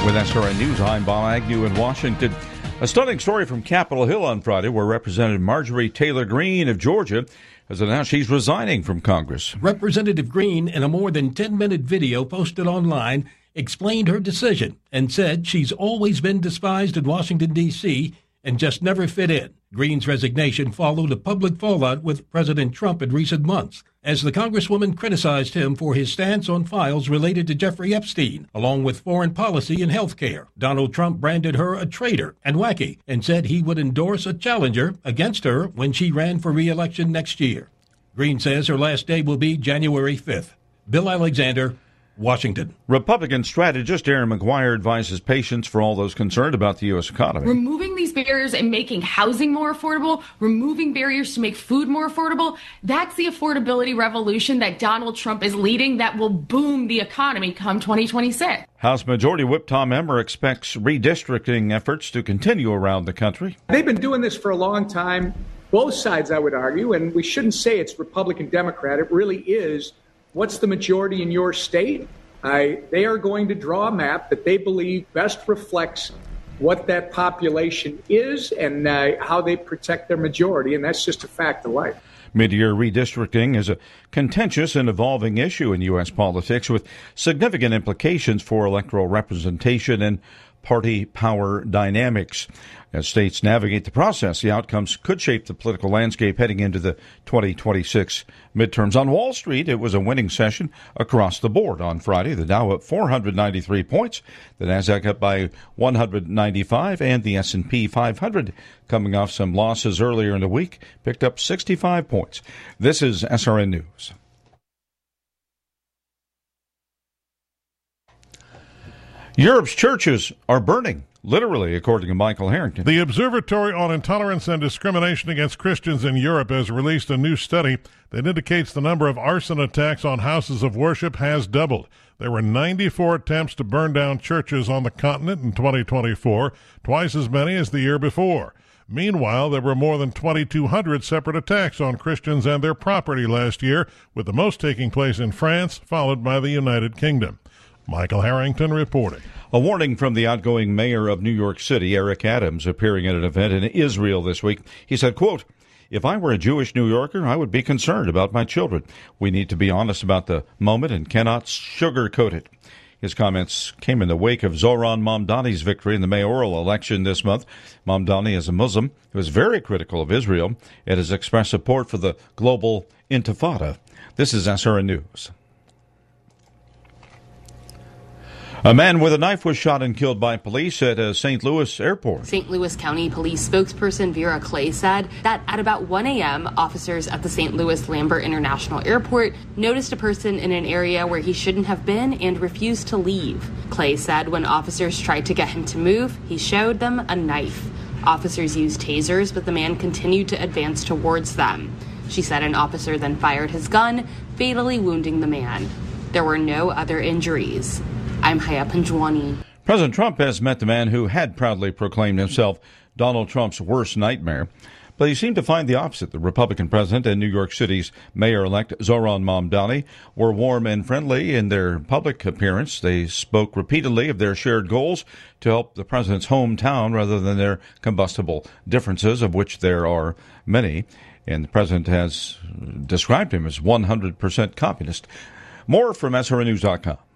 With SRN News, I'm Bob Agnew in Washington. A stunning story from Capitol Hill on Friday, where Representative Marjorie Taylor Greene of Georgia has announced she's resigning from Congress. Representative Greene, in a more than 10-minute video posted online, explained her decision and said she's always been despised in Washington, D.C., and just never fit in. Greene's resignation followed a public fallout with President Trump in recent months, as the Congresswoman criticized him for his stance on files related to Jeffrey Epstein, along with foreign policy and health care. Donald Trump branded her a traitor and wacky and said he would endorse a challenger against her when she ran for re-election next year. Greene says her last day will be January 5th. Bill Alexander, Washington. Republican strategist Aaron McGuire advises patients for all those concerned about the U.S. economy. Removing these barriers and making housing more affordable, removing barriers to make food more affordable, that's the affordability revolution that Donald Trump is leading that will boom the economy come 2026. House Majority Whip Tom Emmer expects redistricting efforts to continue around the country. They've been doing this for a long time, both sides, I would argue, and we shouldn't say it's Republican, Democrat. It really is. What's the majority in your state? They are going to draw a map that they believe best reflects what that population is and how they protect their majority, and that's just a fact of life. Mid-year redistricting is a contentious and evolving issue in U.S. politics with significant implications for electoral representation and party power dynamics. As states navigate the process, the outcomes could shape the political landscape heading into the 2026 midterms. On Wall Street, it was a winning session across the board on Friday. The Dow up 493 points, the Nasdaq up by 195, and the S&P 500, coming off some losses earlier in the week, picked up 65 points. This is SRN News. Europe's churches are burning, literally, according to Michael Harrington. The Observatory on Intolerance and Discrimination Against Christians in Europe has released a new study that indicates the number of arson attacks on houses of worship has doubled. There were 94 attempts to burn down churches on the continent in 2024, twice as many as the year before. Meanwhile, there were more than 2,200 separate attacks on Christians and their property last year, with the most taking place in France, followed by the United Kingdom. Michael Harrington reporting. A warning from the outgoing mayor of New York City, Eric Adams, appearing at an event in Israel this week. He said, quote, "If I were a Jewish New Yorker, I would be concerned about my children. We need to be honest about the moment and cannot sugarcoat it." His comments came in the wake of Zohran Mamdani's victory in the mayoral election this month. Mamdani is a Muslim who is very critical of Israel and has expressed support for the global intifada. This is SRN News. A man with a knife was shot and killed by police at a St. Louis airport. St. Louis County Police spokesperson Vera Clay said that at about 1 a.m., officers at the St. Louis Lambert International Airport noticed a person in an area where he shouldn't have been and refused to leave. Clay said when officers tried to get him to move, he showed them a knife. Officers used tasers, but the man continued to advance towards them. She said an officer then fired his gun, fatally wounding the man. There were no other injuries. I'm Haya Panjwani. President Trump has met the man who had proudly proclaimed himself Donald Trump's worst nightmare. But he seemed to find the opposite. The Republican president and New York City's mayor-elect Zohran Mamdani were warm and friendly in their public appearance. They spoke repeatedly of their shared goals to help the president's hometown rather than their combustible differences, of which there are many. And the president has described him as 100% communist. More from SRNnews.com.